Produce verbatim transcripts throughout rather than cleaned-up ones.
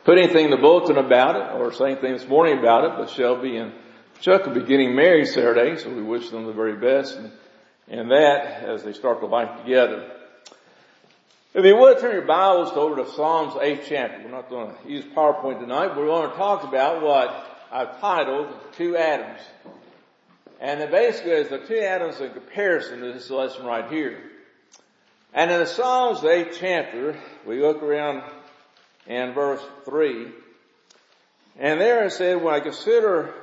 put anything in the bulletin about it or say anything this morning about it, but Shelby and Chuck will be getting married Saturday, so we wish them the very best and, and that as they start their life together. If you would turn your Bibles over to Psalms eighth chapter. We're not going to use PowerPoint tonight, but we're going to talk about what I've titled Two Adams. And it basically is the two Adams in comparison to this lesson right here. And in the Psalms, the eighth chapter, we look around in verse three. And there it said, when I consider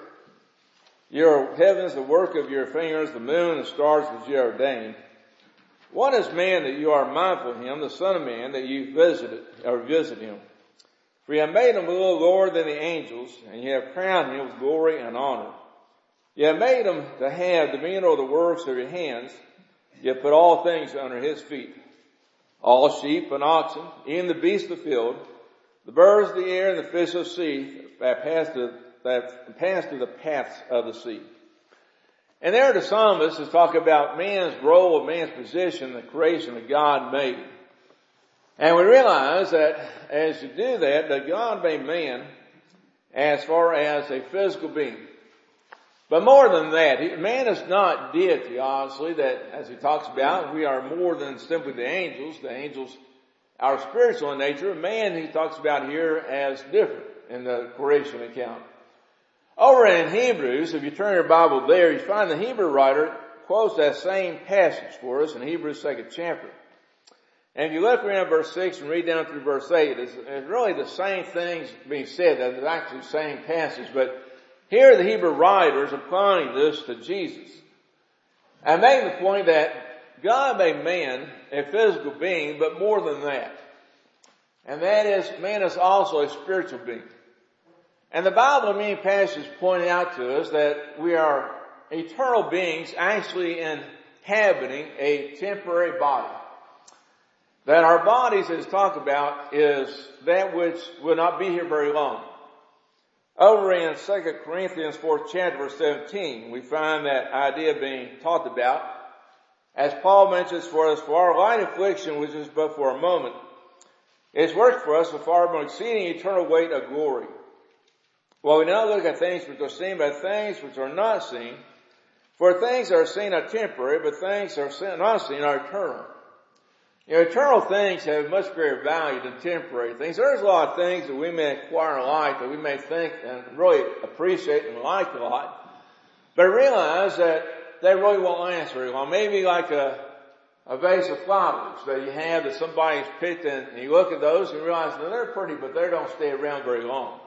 your heavens, the work of your fingers, the moon, the stars which you have ordained, what is man that you are mindful of him, the son of man that you visited, or visit him? For you have made him a little lower than the angels, and you have crowned him with glory and honor. You have made him to have dominion over the works of your hands. You have put all things under his feet. All sheep and oxen, even the beasts of the field, the birds of the air and the fish of the sea that pass through, that pass through the paths of the sea. And there the psalmist is talking about man's role, man's position, the creation that God made. And we realize that as you do that, that God made man as far as a physical being. But more than that, man is not deity, obviously, that as he talks about, we are more than simply the angels. The angels are spiritual in nature. Man, he talks about here as different in the creation account. Over in Hebrews, if you turn your Bible there, you find the Hebrew writer quotes that same passage for us in Hebrews second chapter. And if you look around verse six and read down through verse eight, it's, it's really the same things being said. That it's actually the same passage. But here the Hebrew writers are applying this to Jesus. And making the point that God made man a physical being, but more than that. And that is, man is also a spiritual being. And the Bible in many passages point out to us that we are eternal beings actually inhabiting a temporary body. That our bodies, as talked about, is that which will not be here very long. Over in Second Corinthians fourth chapter, verse seventeen, we find that idea being talked about. As Paul mentions for us, for our light affliction, which is but for a moment, is worked for us with far more exceeding eternal weight of glory. Well, we now look at things which are seen, but things which are not seen. For things that are seen are temporary, but things that are not seen are eternal. You know, eternal things have much greater value than temporary things. There's a lot of things that we may acquire in life that we may think and really appreciate and like a lot, but realize that they really won't last very long. Maybe like a, a vase of flowers that you have that somebody's picked, and you look at those and realize that they're pretty, but they don't stay around very long.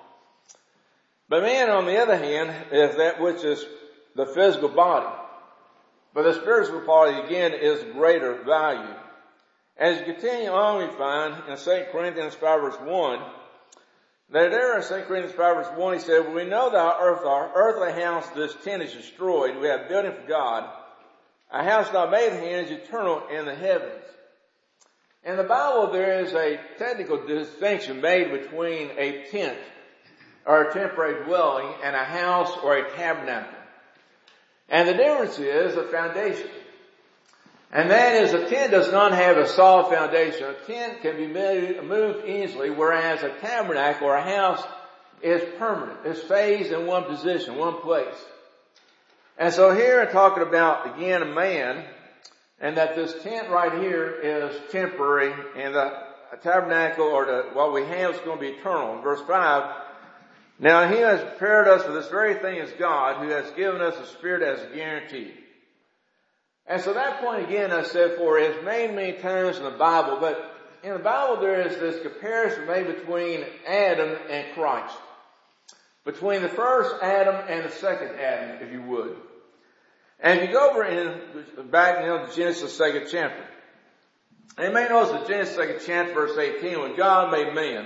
But man, on the other hand, is that which is the physical body. But the spiritual body, again, is greater value. As you continue on, we find in Second Corinthians five verse one, that there in Second Corinthians five verse one, he said, we know that our, earth, our earthly house, this tent, is destroyed. We have built it for God. A house not made with hands, eternal in the heavens. In the Bible, there is a technical distinction made between a tent, or a temporary dwelling, and a house or a tabernacle. And the difference is the foundation. And that is, a tent does not have a solid foundation. A tent can be moved easily, whereas a tabernacle or a house is permanent. It stays in one position, one place. And so here I'm talking about, again, a man, and that this tent right here is temporary, and the tabernacle or the, what we have is going to be eternal. In verse five, now he has prepared us for this very thing as God, who has given us a spirit as a guarantee. And so that point again, I said for, is made many times in the Bible, but in the Bible there is this comparison made between Adam and Christ. Between the first Adam and the second Adam, if you would. And if you go over in, back now to Genesis second chapter. And you may notice in Genesis second chapter, verse eighteen, when God made man.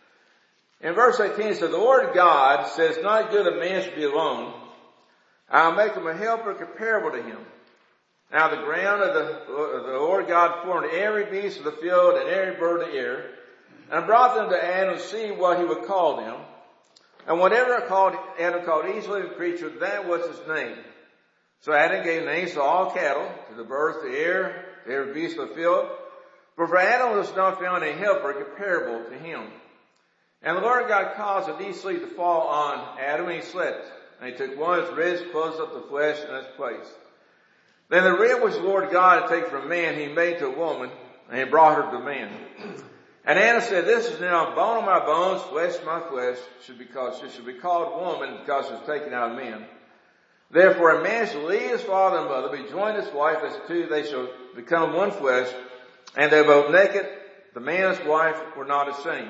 In verse eighteen it says, the Lord God says, not good that man should be alone. I'll make him a helper comparable to him. Now the ground of the, the Lord God formed every beast of the field and every bird of the air, and brought them to Adam to see what he would call them. And whatever called, Adam called each living creature, that was his name. So Adam gave names to all cattle, to the birds of the air, to every beast of the field. But for Adam was not found a helper comparable to him. And the Lord God caused a deep sleep to fall on Adam, and he slept. And he took one of his ribs, closed up the flesh in its place. Then the rib which the Lord God had taken from man, he made to a woman, and he brought her to man. And Anna said, this is now bone of my bones, flesh of my flesh, should be called, she should be called woman because she was taken out of man. Therefore a man shall leave his father and mother, be joined to his wife, as two they shall become one flesh, and they're both naked. The man and his wife were not ashamed.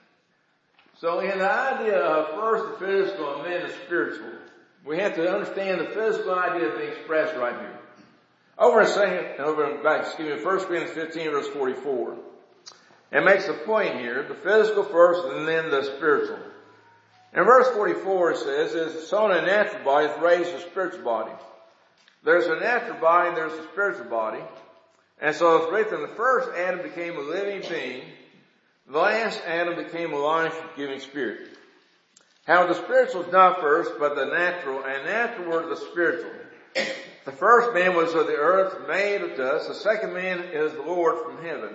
So in the idea of first the physical and then the spiritual, we have to understand the physical idea being expressed right here. Over in second, over back, excuse me, First Corinthians fifteen verse forty-four. It makes a point here, the physical first and then the spiritual. In verse forty-four it says, "Is sown in a natural body is raised a spiritual body." There's a natural body and there's a spiritual body. And so it's written, the first Adam became a living being. The last Adam became a life-giving spirit. How the spiritual is not first, but the natural, and afterward the spiritual. The first man was of the earth, made of dust. The second man is the Lord from heaven.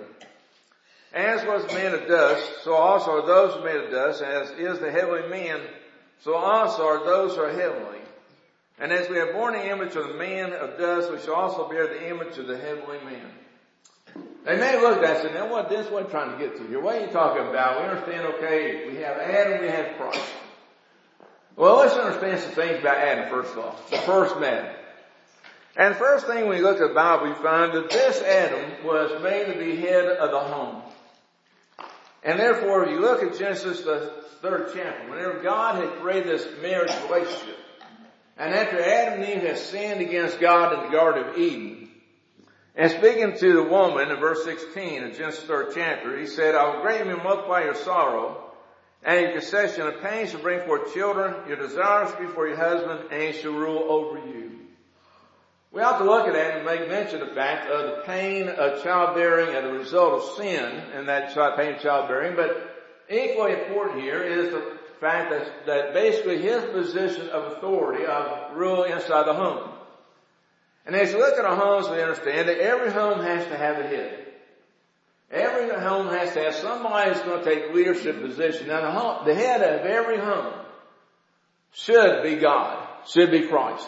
As was the man of dust, so also are those who are made of dust. As is the heavenly man, so also are those who are heavenly. And as we have borne the image of the man of dust, we shall also bear the image of the heavenly man. They may look at that and say, now what, this is what I'm trying to get to here. What are you talking about? We understand, okay, we have Adam, we have Christ. Well, let's understand some things about Adam first of all. The first man. And the first thing when we look at the Bible, we find that this Adam was made to be head of the home. And therefore, if you look at Genesis, the third chapter, whenever God had created this marriage relationship, and after Adam and Eve had sinned against God in the Garden of Eden, and speaking to the woman in verse sixteen of Genesis third chapter, he said, I will greatly multiply your sorrow, and your conception of pain shall bring forth children, your desires shall be for your husband, and he shall rule over you. We have to look at that and make mention of the fact of the pain of childbearing as a result of sin, and that pain of childbearing, but equally important here is the fact that, that basically his position of authority, of rule inside the home. And as you look at our homes, we understand that every home has to have a head. Every home has to have somebody who's going to take leadership position. Now the, home, the head of every home should be God, should be Christ.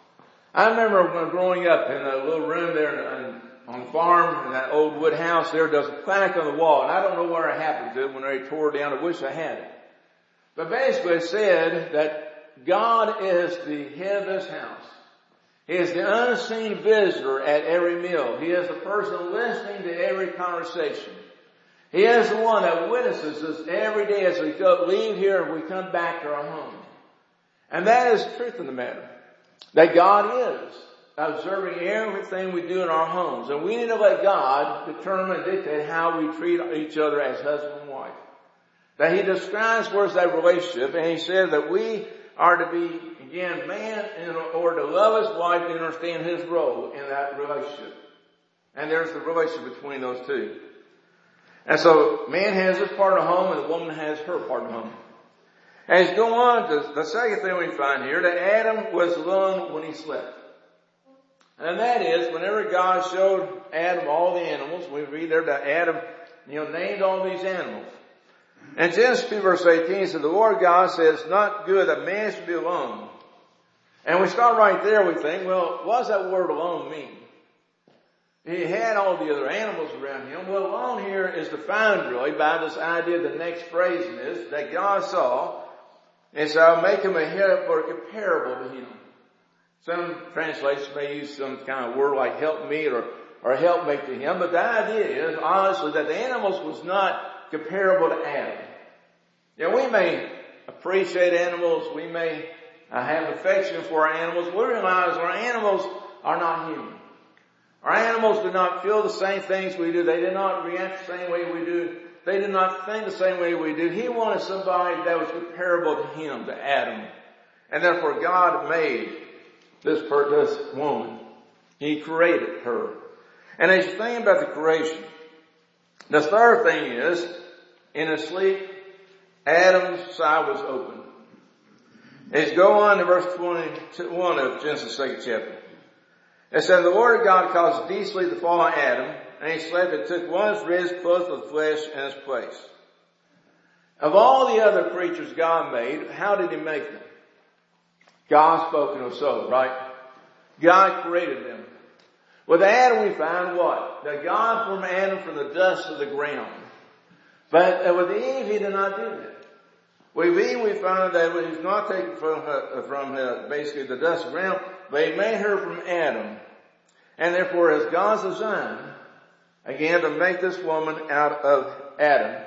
I remember when growing up in a little room there on the farm in that old wood house there, there's a plaque on the wall, and I don't know where it happened to when they tore it down. I wish I had it. But basically it said that God is the head of this house. He is the unseen visitor at every meal. He is the person listening to every conversation. He is the one that witnesses us every day as we go, leave here and we come back to our home. And that is the truth of the matter. That God is observing everything we do in our homes. And we need to let God determine and dictate how we treat each other as husband and wife. That He describes where's that relationship, and He says that we are to be, again, man in order to love his wife and understand his role in that relationship. And there's the relationship between those two. And so, man has his part of the home and the woman has her part of the home. As you go on to the second thing we find here, that Adam was alone when he slept. And that is, whenever God showed Adam all the animals, we read there that Adam, you know, named all these animals. And Genesis two verse eighteen said, the Lord God says, it's not good that man should be alone. And we start right there, we think, well, what does that word alone mean? He had all the other animals around him. Well, alone here is defined really by this idea, the next phrase in this, that God saw, and so I'll make him a helper comparable to him. Some translations may use some kind of word like help meet or, or helpmate to him, but the idea is, honestly, that the animals was not comparable to Adam. Yeah, we may appreciate animals, we may uh, have affection for our animals. We realize our animals are not human. Our animals do not feel the same things we do. They do not react the same way we do. They do not think the same way we do. He wanted somebody that was comparable to him, to Adam. And therefore God made this, per- this woman. He created her. And as you think about the creation, the third thing is, in his sleep, Adam's side was open. As you go on to verse twenty-one of Genesis second chapter. It said, the Lord God caused deep sleep to fall on Adam, and he slept and took one of his ribs, clothed with flesh in his place. Of all the other creatures God made, how did He make them? God spoke and it was so, right? God created them. With Adam we find what? That God formed Adam from the dust of the ground. But with Eve He did not do that. With Eve we find that He was not taken from her, from her, basically the dust of the ground, but He made her from Adam. And therefore as God's design, again to make this woman out of Adam.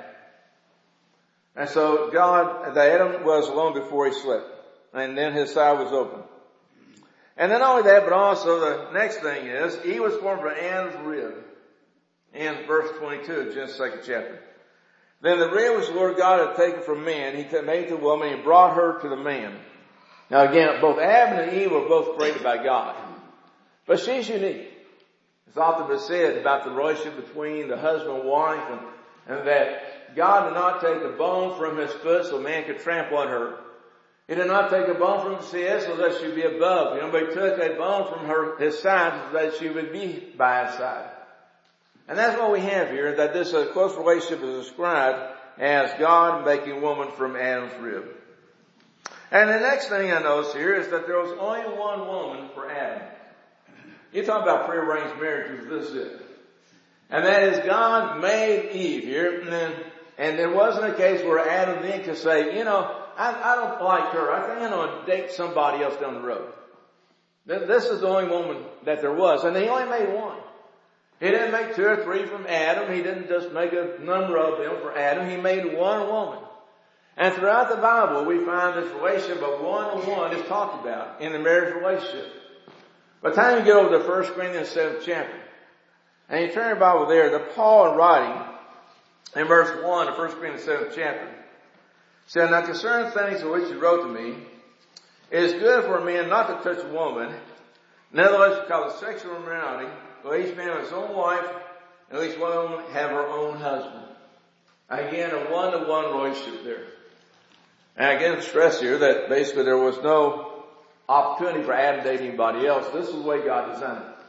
And so God, the Adam was alone before he slept. And then his side was open. And then not only that, but also the next thing is, Eve was formed from Adam's rib. In verse twenty-two of Genesis second chapter. Then the rib which the Lord God had taken from man, He made the woman and brought her to the man. Now again, both Adam and Eve were both created by God. But she's unique. It's often been said about the relationship between the husband and wife and, and that God did not take a bone from His foot so man could trample on her. He did not take a bone from His head so that she would be above Him, but He took a bone from her, His side so that she would be by His side. And that's what we have here, that this uh, close relationship is described as God making woman from Adam's rib. And the next thing I notice here is that there was only one woman for Adam. You talk about prearranged marriages, this is it. And that is God made Eve here, and then, and there wasn't a case where Adam then could say, you know, I, I don't like her. I think I'm going to date somebody else down the road. This is the only woman that there was. And He only made one. He didn't make two or three from Adam. He didn't just make a number of them for Adam. He made one woman. And throughout the Bible, we find this relationship of one-on-one is talked about in the marriage relationship. By the time you get over to First Corinthians seventh chapter, and you turn your Bible there, the Paul in writing, in verse one of First Corinthians seventh chapter, said, Now concerning things of which He wrote to me, it is good for a man not to touch a woman, nevertheless because of sexual immorality, let each man have his own wife, and at least one of them have her own husband. Again, a one-to-one relationship there. And again, stress here that basically there was no opportunity for Adam to date anybody else. This is the way God designed it.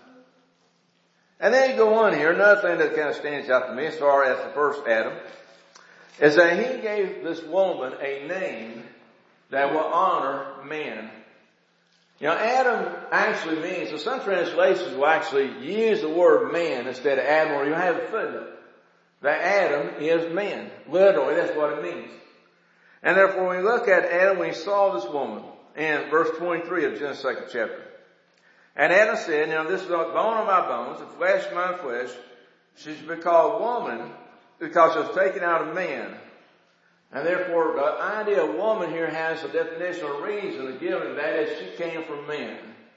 And then you go on here, another thing that kind of stands out to me as far as the first Adam, is that He gave this woman a name that will honor man. You know, Adam actually means, so some translations will actually use the word man instead of Adam, or you have a footnote. That Adam is man. Literally, that's what it means. And therefore, when we look at Adam, when he saw this woman, in verse twenty-three of Genesis second chapter. And Adam said, now this is a bone of my bones, and flesh of my flesh. She should be called woman because she was taken out of man. And therefore, the idea of woman here has a definitional reason given, that is, she came from man.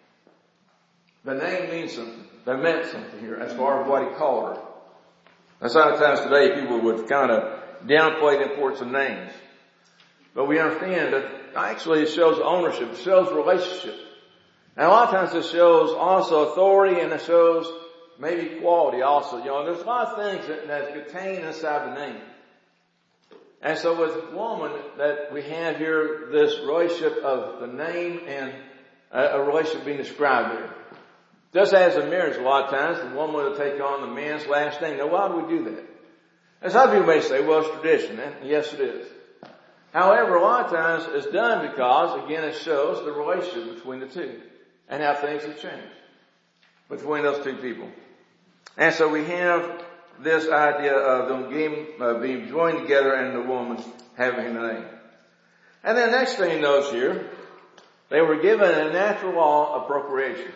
The name means something. They meant something here as far as what He called her. And sometimes today people would kind of downplay the importance of names. But we understand that actually it shows ownership, it shows relationship. And a lot of times it shows also authority, and it shows maybe quality also. You know, there's a lot of things that, that's contained inside the name. And so with woman that we have here, this relationship of the name and a, a relationship being described here. Just as in marriage, a lot of times the woman will take on the man's last name. Now why do we do that? And some people may say, well, it's tradition. And yes, it is. However, a lot of times it's done because, again, it shows the relationship between the two and how things have changed between those two people. And so we have this idea of them being, uh, being joined together and the woman having the name. And then the next thing you notice here, they were given a natural law of procreation.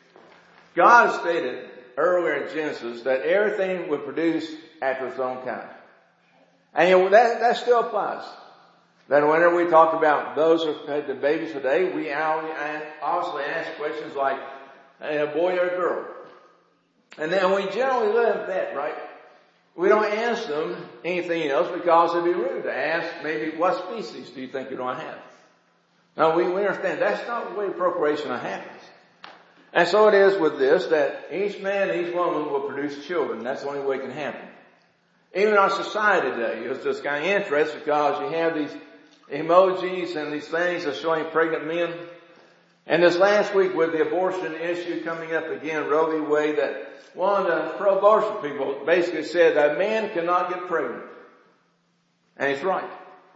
God stated earlier in Genesis that everything would produce after its own kind. And you know, that, that still applies. That whenever we talk about those who had the babies today, we obviously ask questions like, a boy or a girl? And then we generally live with that, right? We don't ask them anything else because it'd be rude to ask maybe what species do you think you're going to have? Now we, we understand that's not the way procreation happens. And so it is with this, that each man and each woman will produce children. That's the only way it can happen. Even our society today is just kind of interesting because you have these emojis and these things that showing pregnant men. And this last week with the abortion issue coming up again, Roe v. Wade, that one of the pro-abortion people basically said that a man cannot get pregnant. And he's right.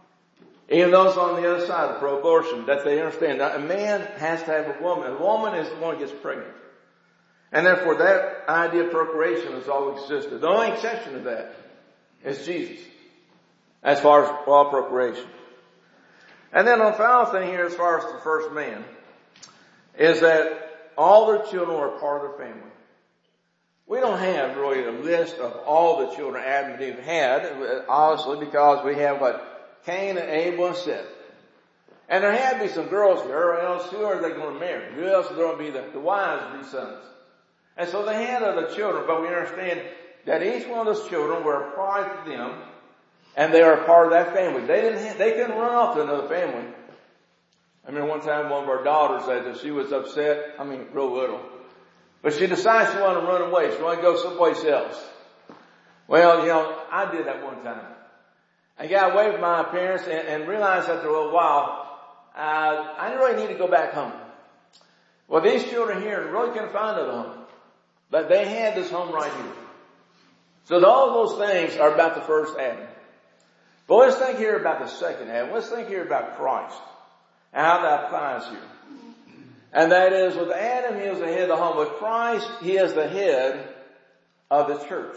Even those on the other side of pro-abortion, that they understand that a man has to have a woman. A woman is the one who gets pregnant. And therefore that idea of procreation has always existed. The only exception to that is Jesus, as far as all procreation. And then the final thing here, as far as the first man, is that all their children were part of their family. We don't have really a list of all the children Adam and Eve had, obviously, because we have what Cain and Abel and Seth. And there had to be some girls there, or else who are they going to marry? Who else are going to be the, the wives of these sons? And so they had other children, but we understand that each one of those children were a prize to them, and they are a part of that family. They didn't have, they couldn't run off to another family. I remember one time one of our daughters said that she was upset, I mean real little, but she decided she wanted to run away. She wanted to go someplace else. Well, you know, I did that one time. I got away with my parents and, and realized after a little while, uh, I didn't really need to go back home. Well, these children here really couldn't find another home, but they had this home right here. So all those things are about the first Adam. But let's think here about the second Adam. Let's think here about Christ and how that applies here. And that is, with Adam, he is the head of the home. With Christ, he is the head of the church.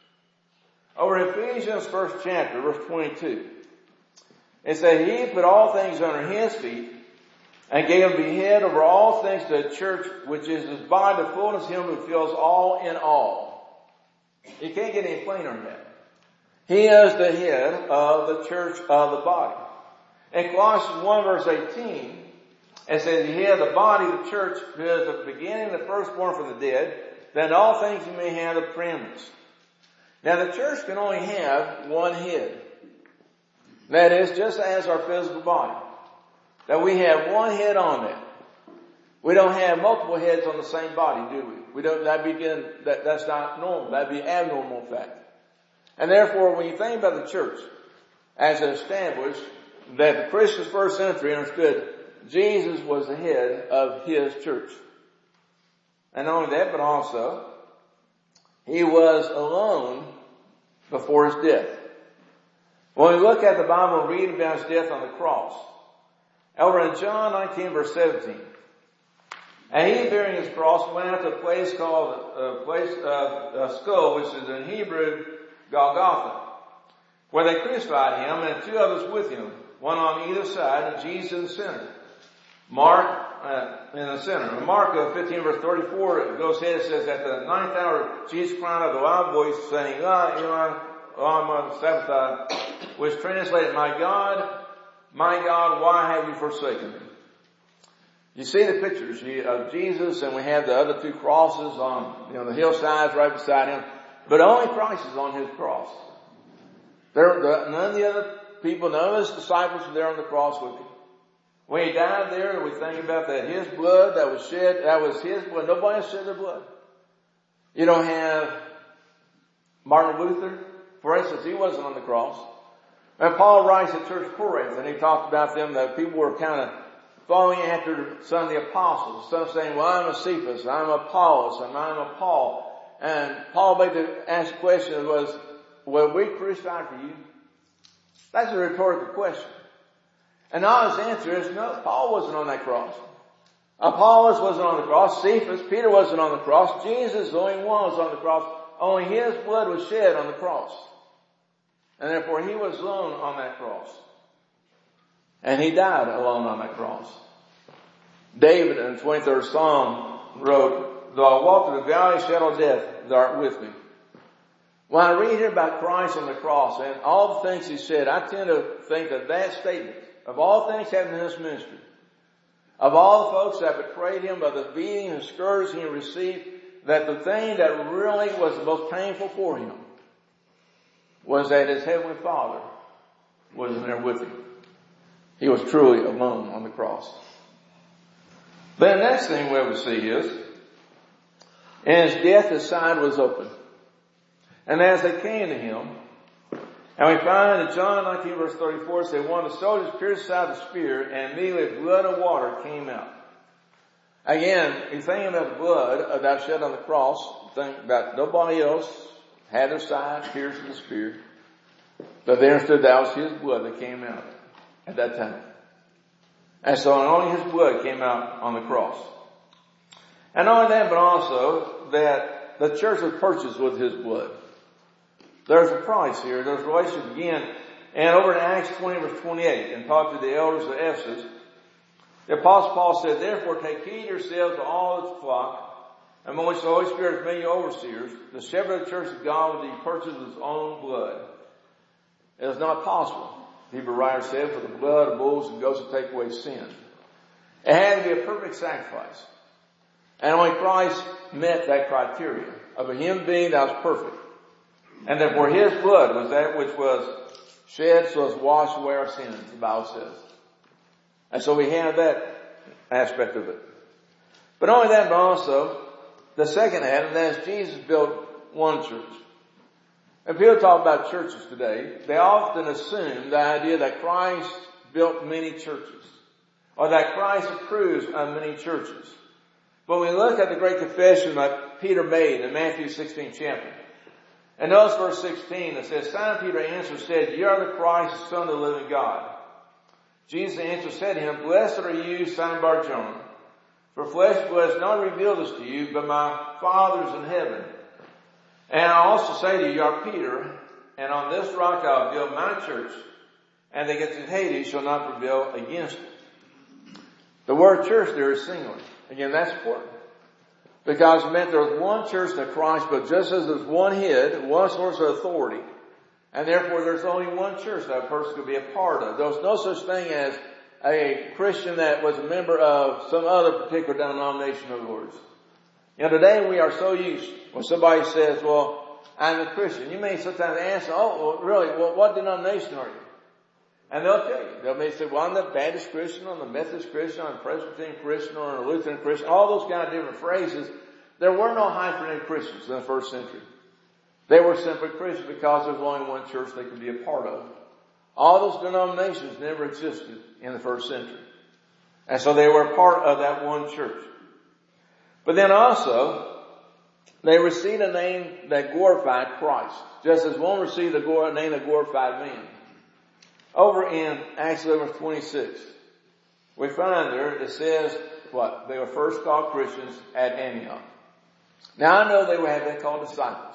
Over in Ephesians first chapter, verse twenty-two, it says, he put all things under his feet and gave him to be head over all things to the church, which is his body, the fullness of him who fills all in all. You can't get any plainer than that. He is the head of the church of the body. In Colossians one verse eighteen, it says, he had the body of the church, who is the beginning, the firstborn from the dead, that in all things he may have the preeminence. Now the church can only have one head. That is, just as our physical body. That we have one head on that. We don't have multiple heads on the same body, do we? We don't, that begin, that, that's not normal. That'd be abnormal fact. And therefore, when you think about the church, as established, that the Christians first century understood Jesus was the head of his church. And not only that, but also, he was alone before his death. When we look at the Bible and read about his death on the cross, over in John nineteen verse seventeen, and he bearing his cross went out to a place called a place of a skull, which is in Hebrew Golgotha, where they crucified him and two others with him, one on either side, and Jesus in the center. Mark uh, in the center. In Mark uh, fifteen verse thirty-four, it goes ahead and says, at the ninth hour, Jesus cried out with a loud voice, saying, Eli, Eli, lama sabachthani, which translated, my God, my God, why have you forsaken me? You see the pictures of Jesus, and we have the other two crosses on, you know, the hillsides right beside him. But only Christ is on his cross. There, the, none of the other people, none of his disciples were there on the cross with him. When he died there, we think about that his blood that was shed, that was his blood. Nobody else shed their blood. You don't have Martin Luther, for instance, he wasn't on the cross. And Paul writes at Church Corinth, and he talked about them, that people were kind of following after some of the apostles. Some saying, well, I'm a Cephas, I'm a Apollos, and I'm a Paul. And Paul made the ask the question was, were we crucified for you? That's a rhetorical question. And now his answer is no, Paul wasn't on that cross. Apollos wasn't on the cross. Cephas, Peter wasn't on the cross. Jesus, the only one, was on the cross. Only his blood was shed on the cross. And therefore he was alone on that cross. And he died alone on that cross. David in the twenty-third Psalm wrote, though I walk through the valley of shadow of death, thou art with me. When I read here about Christ on the cross and all the things he said, I tend to think that that statement, of all things happening in this ministry, of all the folks that betrayed him, of the beating and scourging he received, that the thing that really was the most painful for him was that his heavenly Father wasn't there with him. He was truly alone on the cross. Then the next thing we ever see is, in his death his side was open. And as they came to him, and we find in John nineteen verse thirty-four, it says, one of the soldiers pierced the side of the spear, and immediately blood and water came out. Again, you think about the blood that shed on the cross, think about nobody else had their side pierced with the spear, but they understood that was his blood that came out. at that time. And so only his blood came out on the cross. And not only that, but also that the church was purchased with his blood. There's a price here. There's a relationship again. And over in Acts twenty verse twenty-eight, and talking to the elders of Ephesus, the Apostle Paul said, therefore take heed yourselves to all its flock, among which the Holy Spirit has made you overseers, the shepherd of the church of God which he purchased with his own blood. It is not possible, Hebrew writer said, for the blood of bulls and goats to take away sin. It had to be a perfect sacrifice. And only Christ met that criteria of a human being that was perfect. And therefore his blood was that which was shed so as to wash away our sins, the Bible says. And so we have that aspect of it. But not only that, but also the second half, and that is Jesus built one church. And people talk about churches today, they often assume the idea that Christ built many churches, or that Christ approves of many churches. But when we look at the great confession that Peter made in Matthew sixteenth chapter, and notice verse sixteen, it says, Simon Peter answered and said, you are the Christ, the Son of the living God. Jesus answered said to him, blessed are you, Simon Bar-Jonah, for flesh and blood has not revealed this to you, but my Father is in heaven. And I also say to you, you are Peter, and on this rock I will build my church, and the gates of Hades shall not prevail against it. The word church there is singular. Again, that's important. Because it meant there was one church in Christ, but just as there's one head, one source of authority, and therefore there's only one church that a person could be a part of. There was no such thing as a Christian that was a member of some other particular denomination of the Lord's. You know, today we are so used, when somebody says, well, I'm a Christian, you may sometimes answer, oh, well, really, well, what denomination are you? And they'll tell you. They'll may say, well, I'm the Baptist Christian, I'm the Methodist Christian, I'm a Presbyterian Christian, or a Lutheran Christian, all those kind of different phrases. There were no hyphenated Christians in the first century. They were simply Christians because there was only one church they could be a part of. All those denominations never existed in the first century. And so they were a part of that one church. But then also, they received a name that glorified Christ, just as one received a name that glorified man. Over in Acts eleven twenty-six, we find there, it says, what? They were first called Christians at Antioch. Now I know they would have been called disciples.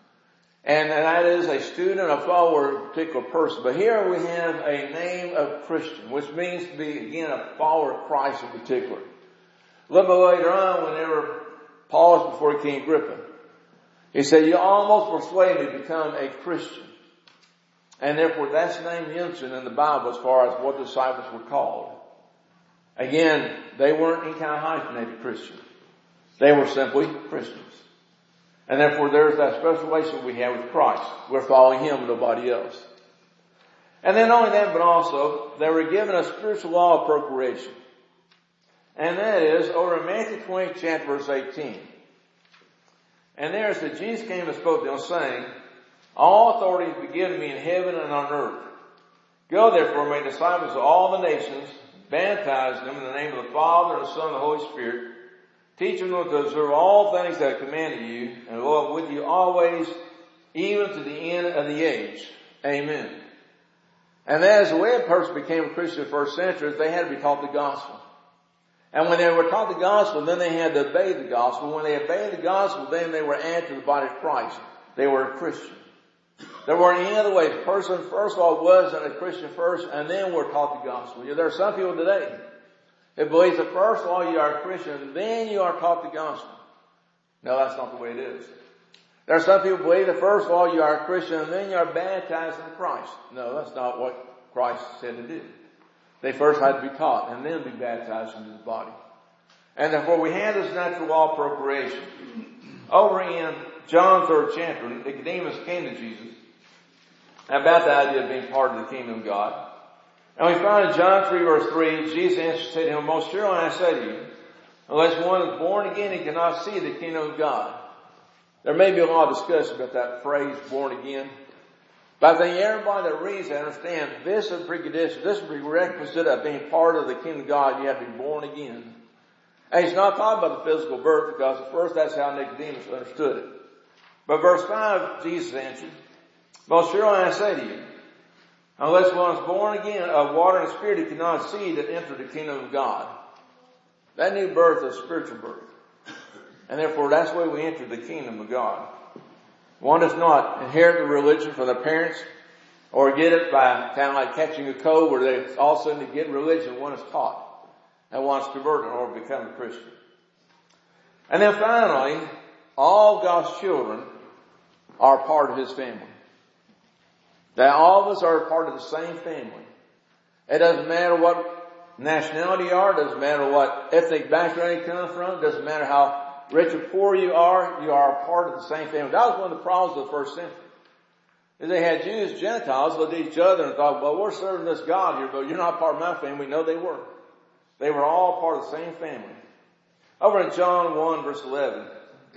And that is a student, a follower of a particular person. But here we have a name of Christian, which means to be, again, a follower of Christ in particular. A little bit later on, whenever Paul was before King Agrippa, he said, you almost persuaded me to become a Christian. And therefore that's the name mentioned in the Bible as far as what the disciples were called. Again, they weren't any kind of hyphenated Christian. They were simply Christians. And therefore there's that special relationship we have with Christ. We're following Him and nobody else. And then not only that, but also they were given a spiritual law of procreation. And that is over in Matthew twenty, chapter verse eighteen. And there it says, Jesus came and spoke to them saying, all authority is given me in heaven and on earth. Go therefore, make disciples of all the nations, baptize them in the name of the Father and the Son and the Holy Spirit, teach them to observe all things that I commanded you, and lo, I'm with you always, even to the end of the age. Amen. And that is the way a person became a Christian in the first century, is they had to be taught the gospel. And when they were taught the gospel, then they had to obey the gospel. When they obeyed the gospel, then they were added to the body of Christ. They were a Christian. There weren't any other way. The person, first of all, wasn't a Christian first, and then were taught the gospel. You know, there are some people today that believe that first of all you are a Christian, then you are taught the gospel. No, that's not the way it is. There are some people who believe that first of all you are a Christian, and then you are baptized in Christ. No, that's not what Christ said to do. They first had to be taught, and then be baptized into the body. And therefore we have this natural law of procreation. Over in John third chapter, Nicodemus came to Jesus about the idea of being part of the kingdom of God. And we find in John three verse three, Jesus answered, said to him, most surely I say to you, unless one is born again, he cannot see the kingdom of God. There may be a lot of discussion about that phrase, born again. But I think everybody that reads that understands this is a precondition, this is a prerequisite of being part of the kingdom of God. You have to be born again. And he's not talking about the physical birth, because at first that's how Nicodemus understood it. But verse five, Jesus answered, most surely I say to you, Unless one is born again of water and spirit, he cannot see to enter the kingdom of God. That new birth is spiritual birth. And therefore, that's the way we enter the kingdom of God. One does not inherit the religion from their parents or get it by kind of like catching a cold where they all of a sudden to get religion, one is taught and wants to convert or become a Christian. And then finally, all God's children are part of His family. That all of us are part of the same family. It doesn't matter what nationality you are, it doesn't matter what ethnic background you come from, it doesn't matter how rich or poor you are, you are a part of the same family. That was one of the problems of the first century. Is they had Jews, Gentiles looked at each other and thought, well, we're serving this God here, but you're not part of my family. No, they were. They were all part of the same family. Over in John one verse eleven,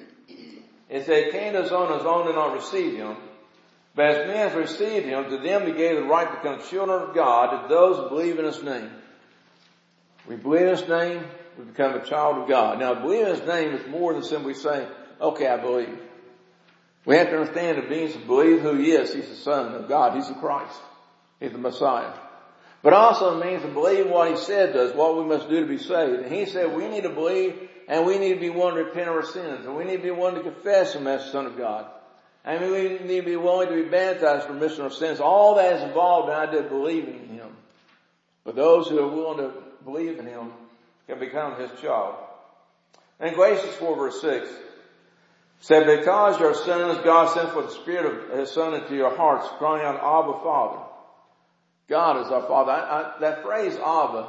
it said, came to his own, his own did not receive him. But as many as received him, to them he gave the right to become children of God, to those who believe in his name. We believe in his name, we become a child of God. Now, believe in his name is more than simply saying, okay, I believe. We have to understand the means to believe who he is. He's the Son of God. He's the Christ. He's the Messiah. But also it means to believe what he said to us, what we must do to be saved. And he said we need to believe and we need to be willing to repent of our sins. And we need to be willing to confess him as the Son of God. And we need to be willing to be baptized for remission of sins. All that is involved in the idea of believing in him. But those who are willing to believe in him can become his child. And Galatians four verse six said, because you are sons, God sent for the Spirit of his Son into your hearts, crying out, Abba, Father. God is our Father. I, I, that phrase, Abba,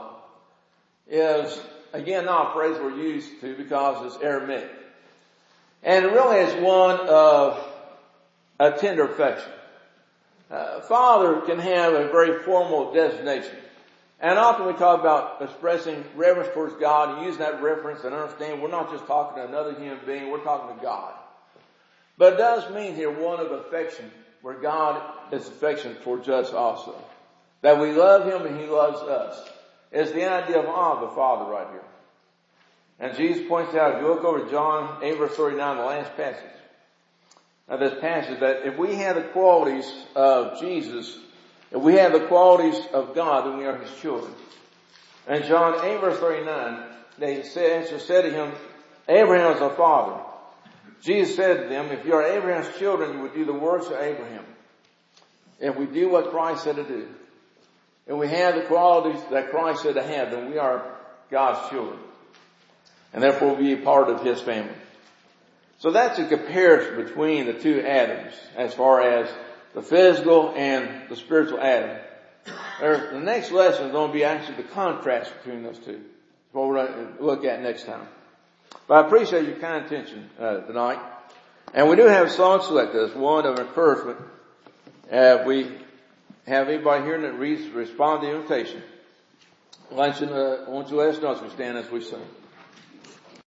is, again, not a phrase we're used to because it's Aramaic. And it really is one of a tender affection. Uh, father can have a very formal designation. And often we talk about expressing reverence towards God and using that reference and understand we're not just talking to another human being, we're talking to God. But it does mean here one of affection, where God is affectionate towards us also. That we love him and he loves us. It's the idea of Abba, Father right here. And Jesus points out, if you look over John eight verse thirty-nine, the last passage of this passage, that if we have the qualities of Jesus, if we have the qualities of God, then we are his children. And John eight verse thirty-nine, they said, said to him, Abraham is our father. Jesus said to them, if you are Abraham's children, you would do the works of Abraham. If we do what Christ said to do, and we have the qualities that Christ said to have, then we are God's children. And therefore we'll be a part of his family. So that's a comparison between the two Adams as far as the physical and the spiritual Adam. There, the next lesson is going to be actually the contrast between those two. That's what we're going to look at next time. But I appreciate your kind attention uh, tonight. And we do have a song selected as one of encouragement. Uh, we have anybody here that reads, respond to the invitation. Why don't you, uh, why don't you let us know as we stand as we sing.